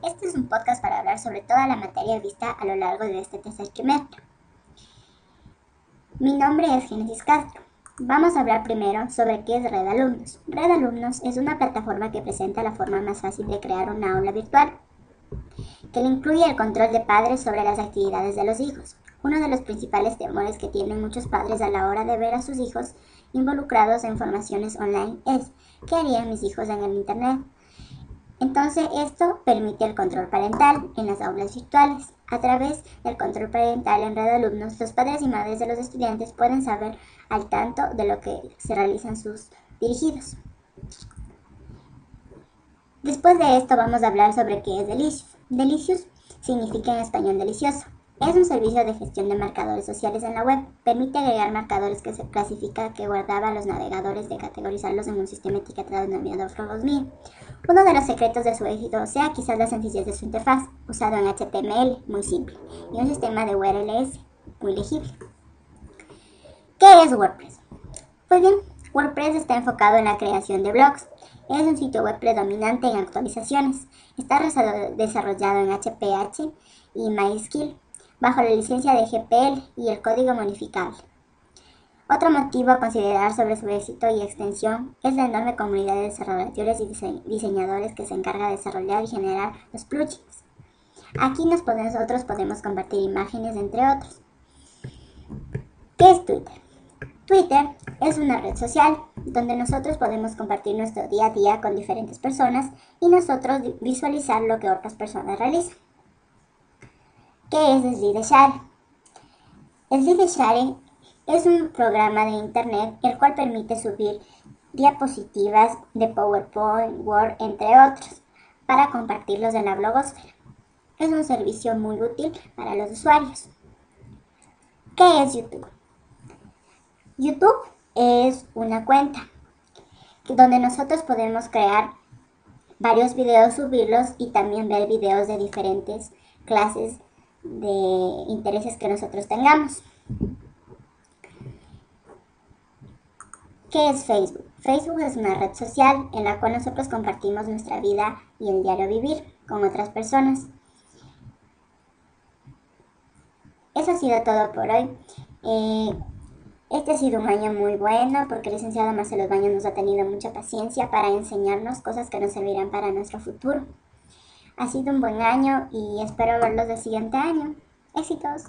Este es un podcast para hablar sobre toda la materia vista a lo largo de este tercer trimestre. Mi nombre es Génesis Castro. Vamos a hablar primero sobre qué es Red Alumnos. Red Alumnos es una plataforma que presenta la forma más fácil de crear una aula virtual, que le incluye el control de padres sobre las actividades de los hijos. Uno de los principales temores que tienen muchos padres a la hora de ver a sus hijos involucrados en formaciones online es: ¿qué harían mis hijos en el internet? Entonces esto permite el control parental en las aulas virtuales. A través del control parental en Red Alumnos, los padres y madres de los estudiantes pueden saber al tanto de lo que se realizan sus dirigidos. Después de esto vamos a hablar sobre qué es Delicious. Delicious significa en español delicioso. Es un servicio de gestión de marcadores sociales en la web. Permite agregar marcadores que se clasifica que guardaba los navegadores de categorizarlos en un sistema etiquetado denominado Frogosmere. Uno de los secretos de su éxito sea quizás la sencillez de su interfaz, usado en HTML, muy simple, y un sistema de URLs muy legible. ¿Qué es WordPress? Pues bien, WordPress está enfocado en la creación de blogs. Es un sitio web predominante en actualizaciones. Está desarrollado en HPH y MySQL, bajo la licencia de GPL y el código modificable. Otro motivo a considerar sobre su éxito y extensión es la enorme comunidad de desarrolladores y diseñadores que se encarga de desarrollar y generar los plugins. Aquí nosotros podemos compartir imágenes, entre otros. ¿Qué es Twitter? Twitter es una red social donde nosotros podemos compartir nuestro día a día con diferentes personas y nosotros visualizar lo que otras personas realizan. ¿Qué es SlideShare? SlideShare es un programa de internet el cual permite subir diapositivas de PowerPoint, Word, entre otros, para compartirlos en la blogosfera. Es un servicio muy útil para los usuarios. ¿Qué es YouTube? YouTube es una cuenta donde nosotros podemos crear varios videos, subirlos y también ver videos de diferentes clases de intereses que nosotros tengamos. ¿Qué es Facebook? Facebook es una red social en la cual nosotros compartimos nuestra vida y el diario vivir con otras personas. Eso ha sido todo por hoy. Este ha sido un año muy bueno porque el licenciado Marcelo Baños nos ha tenido mucha paciencia para enseñarnos cosas que nos servirán para nuestro futuro. Ha sido un buen año y espero verlos el siguiente año. Éxitos.